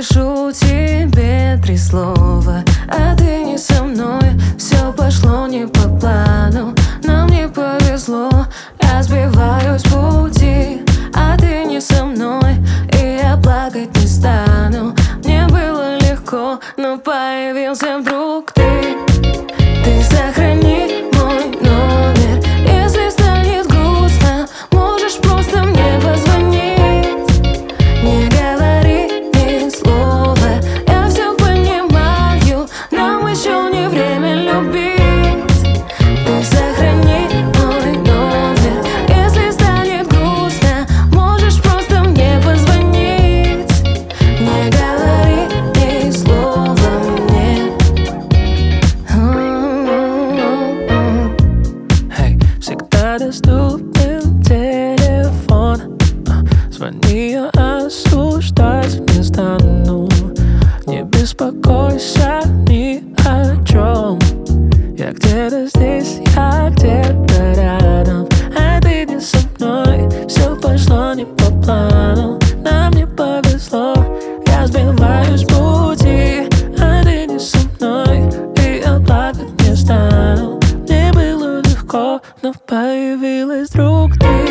пишу тебе 3 слова, а ты не со мной. Все пошло не по плану, нам не повезло. Я сбиваюсь с пути, а ты не со мной, и я плакать не стану. Мне было легко, но появился вдруг ты. Ты сохрани мой номер, если станет грустно, можешь просто мне позвонить. Не говори ни слова, я все понимаю, нам еще не время любить. Ты сохрани мой номер, если станет грустно, можешь просто мне позвонить. Не говори ни слова мне. Всегда доступен телефон. Звони, я осуждать не стану. Не беспокойся ни о чем. Я где-то здесь, я где-то рядом, а ты не со мной. Все пошло не по плану, нам не повезло. Я сбиваюсь с пути, а ты не со мной, и я плакать не стану. Мне было легко, но появилась вдруг ты.